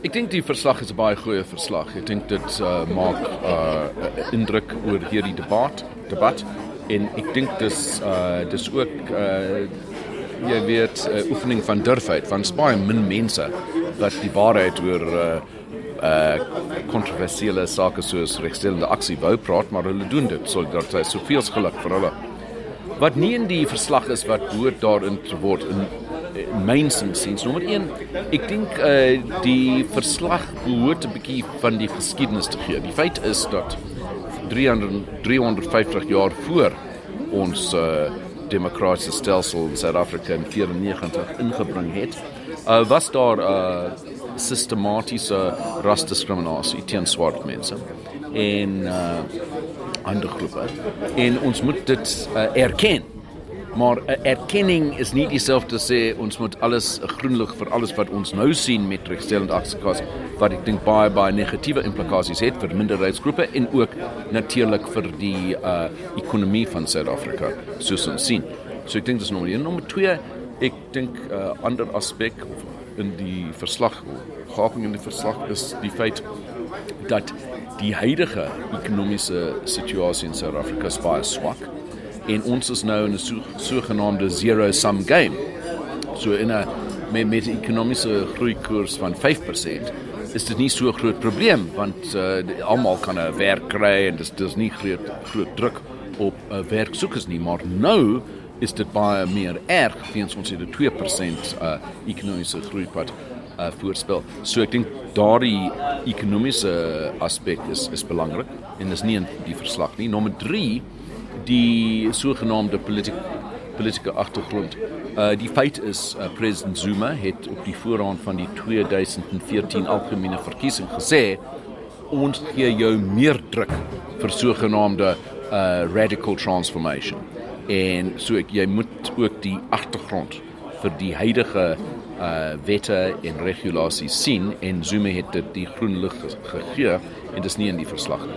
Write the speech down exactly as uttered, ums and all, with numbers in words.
Ek dink die verslag is 'n baie goeie verslag. Ek dink dit uh, maak 'n uh, indruk oor hierdie debat, debat en ek dink dis uh, dis ook uh, jy weet uh, oefening van durfheid, want is baie min mense wat die waarheid oor uh, uh, kontroversiële sake soos regstellende aksie wou praat, maar hulle doen dit. Solidariteit, soveel geluk vir hulle. Wat nie in die verslag is wat behoort daarin te word in myns insiens. Nommer een, ek dink uh, die verslag behoort 'n bietjie van die geskiedenis te gee. Die feit is dat driehonderdvyftig jaar voor ons uh, demokratiese stelsel in Suid-Afrika in vyfennegentig ingebring het, uh, was daar uh, sistematiese rasdiskriminasie teen swart mense en uh, ander groepe. En ons moet dit uh, erken. Maar uh, erkenning is nie dieselfde sê ons moet alles uh, groen lig vir alles wat ons nou sien met regstellende aksies, wat ek dink baie baie negatiewe implikasies het vir minderheidsgroepe en ook natuurlik vir die uh, ekonomie van Suid-Afrika, soos ons sien. So ek dink dis nommer een. Nommer twee, ek dink 'n uh, ander aspek in die verslag, gaping in die verslag is die feit dat die huidige ekonomiese situasie in Suid-Afrika is baie swak. En ons is nou in 'n so, sogenaamde zero-sum game. So in 'n met, met 'n ekonomiese groeikoers van vyf persent is dit nie so 'n groot probleem, want uh, almal kan 'n werk kry en dis dis nie groot groot druk op uh, werksoekers nie, maar nou is dit baie meer erg weens ons het 'n twee persent uh, ekonomiese groeipad uh, voorspel. So ek dink daardie ekonomiese aspek is is belangrik en dis nie in die verslag nie. Nommer drie, die sogenaamde politieke politieke agtergrond. Uh, die feit is, uh, president Zuma het op die voorhand van die tweeduisend veertien algemene verkiesing gesê, ons gee jou meer druk vir sogenaamde uh, radical transformation. En so ek, jy moet ook die agtergrond vir die huidige uh, wette en regulasies sien, en Zuma het dit die groen lig gegee, en dis nie in die verslag nie.